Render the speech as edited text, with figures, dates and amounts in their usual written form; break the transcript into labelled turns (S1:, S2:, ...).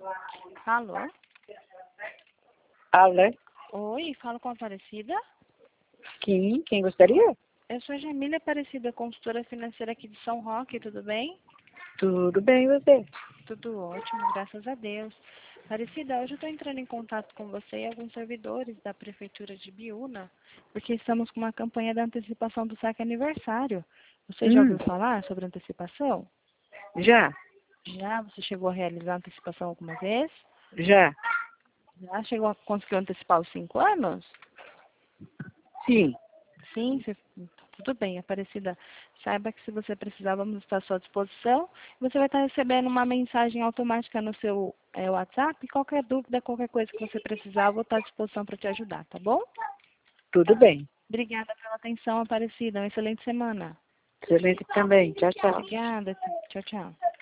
S1: Alô?
S2: Alô?
S1: Oi, falo com a Aparecida?
S2: Quem gostaria?
S1: Eu sou a Jamília Aparecida, consultora financeira aqui de São Roque, tudo bem?
S2: Tudo bem, você?
S1: Tudo ótimo, graças a Deus. Aparecida, hoje eu estou entrando em contato com você e alguns servidores da Prefeitura de Biúna, porque estamos com uma campanha da antecipação do saque aniversário. Você já ouviu falar sobre antecipação?
S2: Já,
S1: Já? Você chegou a realizar a antecipação alguma vez?
S2: já.
S1: Já chegou a conseguir antecipar os 5 anos?
S2: Sim,
S1: Sim, tudo bem, Aparecida. Saiba que se você precisar, vamos estar à sua disposição. Você vai estar recebendo uma mensagem automática no seu WhatsApp. Qualquer dúvida, qualquer coisa que você precisar, eu vou estar à disposição para te ajudar, tá bom?
S2: tudo bem.
S1: Obrigada pela atenção, Aparecida. Uma excelente semana.
S2: Excelente também. Tchau, tchau.
S1: Obrigada. Tchau, tchau.